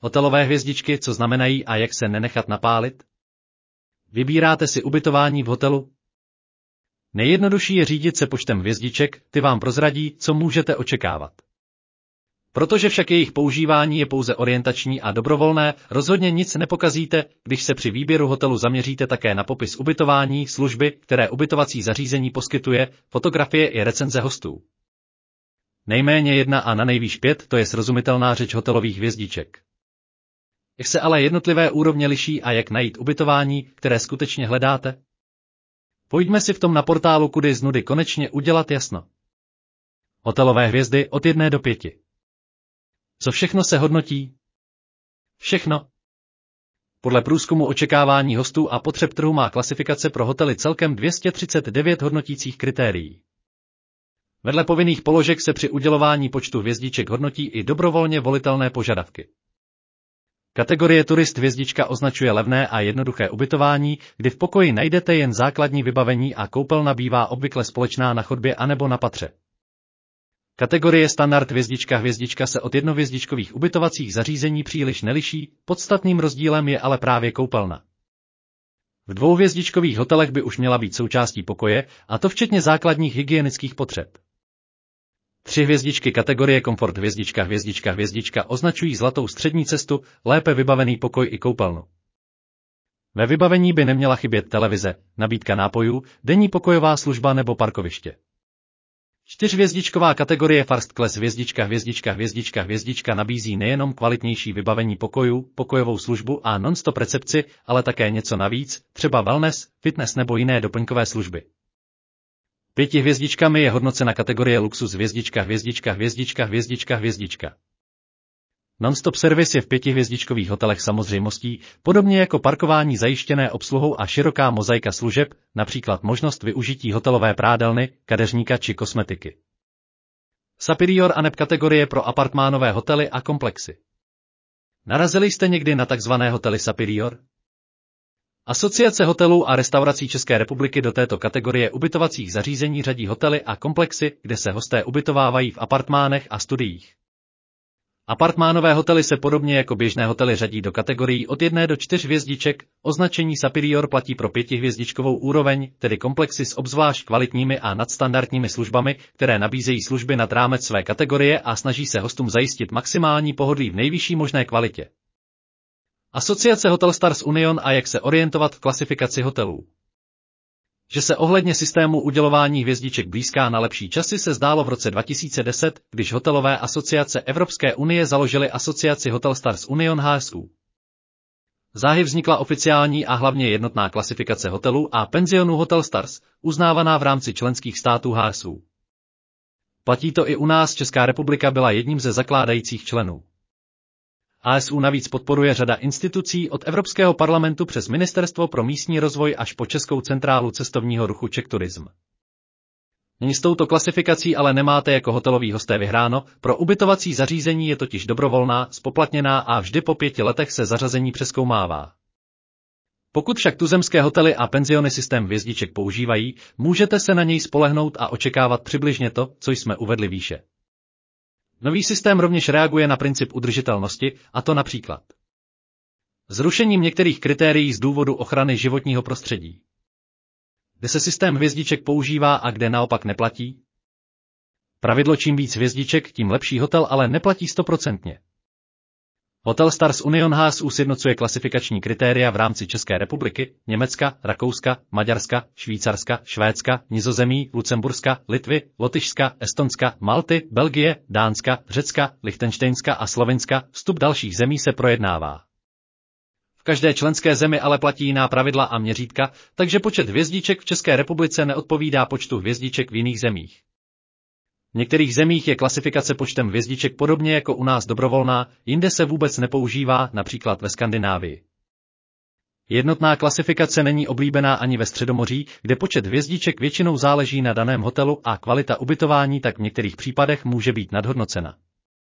Hotelové hvězdičky, co znamenají a jak se nenechat napálit? Vybíráte si ubytování v hotelu? Nejjednodušší je řídit se počtem hvězdiček, ty vám prozradí, co můžete očekávat. Protože však jejich používání je pouze orientační a dobrovolné, rozhodně nic nepokazíte, když se při výběru hotelu zaměříte také na popis ubytování, služby, které ubytovací zařízení poskytuje, fotografie i recenze hostů. Nejméně 1 a na nejvýš 5, to je srozumitelná řeč hotelových hvězdiček. Jak se ale jednotlivé úrovně liší a jak najít ubytování, které skutečně hledáte? Pojďme si v tom na portálu Kudy z nudy konečně udělat jasno. Hotelové hvězdy od 1 do 5. Co všechno se hodnotí? Všechno. Podle průzkumu očekávání hostů a potřeb trhu má klasifikace pro hotely celkem 239 hodnotících kritérií. Vedle povinných položek se při udělování počtu hvězdiček hodnotí i dobrovolně volitelné požadavky. Kategorie turist hvězdička označuje levné a jednoduché ubytování, kdy v pokoji najdete jen základní vybavení a koupelna bývá obvykle společná na chodbě anebo na patře. Kategorie standard hvězdička se od jednohvězdičkových ubytovacích zařízení příliš neliší, podstatným rozdílem je ale právě koupelna. V dvouhvězdičkových hotelech by už měla být součástí pokoje, a to včetně základních hygienických potřeb. 3 hvězdičky kategorie komfort hvězdička označují zlatou střední cestu, lépe vybavený pokoj i koupelnu. Ve vybavení by neměla chybět televize, nabídka nápojů, denní pokojová služba nebo parkoviště. 4hvězdičková kategorie First Class hvězdička nabízí nejenom kvalitnější vybavení pokojů, pokojovou službu a non-stop recepci, ale také něco navíc, třeba wellness, fitness nebo jiné doplňkové služby. 5 hvězdičkami je hodnocena kategorie luxus hvězdička. Non-stop servis je v 5 hvězdičkových hotelech samozřejmostí, podobně jako parkování zajištěné obsluhou a široká mozaika služeb, například možnost využití hotelové prádelny, kadeřníka či kosmetiky. Superior a neb kategorie pro apartmánové hotely a komplexy. Narazili jste někdy na takzvané hotely Superior? Asociace hotelů a restaurací České republiky do této kategorie ubytovacích zařízení řadí hotely a komplexy, kde se hosté ubytovávají v apartmánech a studiích. Apartmánové hotely se podobně jako běžné hotely řadí do kategorií od 1 do 4 hvězdiček, označení Superior platí pro 5hvězdičkovou úroveň, tedy komplexy s obzvlášť kvalitními a nadstandardními službami, které nabízejí služby nad rámec své kategorie a snaží se hostům zajistit maximální pohodlí v nejvyšší možné kvalitě. Asociace Hotel Stars Union a jak se orientovat v klasifikaci hotelů. Že se ohledně systému udělování hvězdiček blízká na lepší časy se zdálo v roce 2010, když hotelové asociace Evropské unie založily asociaci Hotel Stars Union HSU. Záhy vznikla oficiální a hlavně jednotná klasifikace hotelů a penzionů Hotel Stars, uznávaná v rámci členských států HSU. Platí to i u nás, Česká republika byla jedním ze zakládajících členů. HSU navíc podporuje řada institucí od Evropského parlamentu přes Ministerstvo pro místní rozvoj až po Českou centrálu cestovního ruchu Czech Tourism. Nyní s touto klasifikací ale nemáte jako hotelový hosté vyhráno, pro ubytovací zařízení je totiž dobrovolná, spoplatněná a vždy po 5 letech se zařazení přezkoumává. Pokud však tuzemské hotely a penziony systém hvězdiček používají, můžete se na něj spolehnout a očekávat přibližně to, co jsme uvedli výše. Nový systém rovněž reaguje na princip udržitelnosti, a to například zrušením některých kritérií z důvodu ochrany životního prostředí. Kde se systém hvězdiček používá a kde naopak neplatí? Pravidlo čím víc hvězdiček, tím lepší hotel ale neplatí 100%. Hotel Stars Union HSU sjednocuje klasifikační kritéria v rámci České republiky, Německa, Rakouska, Maďarska, Švýcarska, Švédska, Nizozemí, Lucemburska, Litvy, Lotyšska, Estonska, Malty, Belgie, Dánska, Řecka, Lichtenštejnska a Slovinska. Vstup dalších zemí se projednává. V každé členské zemi ale platí jiná pravidla a měřítka, takže počet hvězdiček v České republice neodpovídá počtu hvězdiček v jiných zemích. V některých zemích je klasifikace počtem hvězdiček podobně jako u nás dobrovolná, jinde se vůbec nepoužívá, například ve Skandinávii. Jednotná klasifikace není oblíbená ani ve Středomoří, kde počet hvězdiček většinou záleží na daném hotelu a kvalita ubytování tak v některých případech může být nadhodnocena.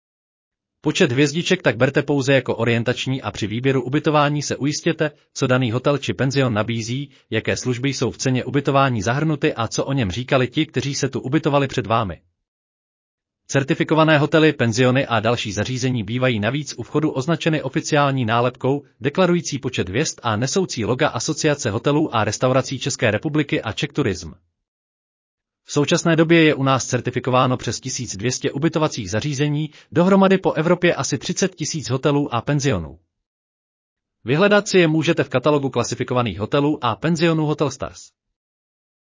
Počet hvězdiček tak berte pouze jako orientační a při výběru ubytování se ujistěte, co daný hotel či penzion nabízí, jaké služby jsou v ceně ubytování zahrnuty a co o něm říkali ti, kteří se tu ubytovali před vámi. Certifikované hotely, penziony a další zařízení bývají navíc u vchodu označeny oficiální nálepkou, deklarující počet hvězd a nesoucí loga Asociace hotelů a restaurací České republiky a Czech Tourism. V současné době je u nás certifikováno přes 1200 ubytovacích zařízení, dohromady po Evropě asi 30 000 hotelů a penzionů. Vyhledat si je můžete v katalogu klasifikovaných hotelů a penzionů Hotel Stars.